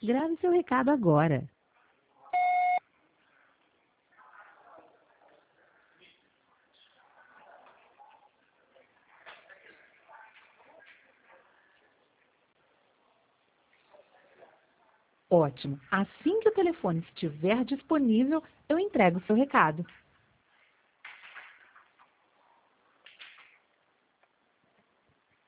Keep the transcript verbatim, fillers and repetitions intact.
Grave seu recado agora. Ótimo. Assim que o telefone estiver disponível, eu entrego o seu recado.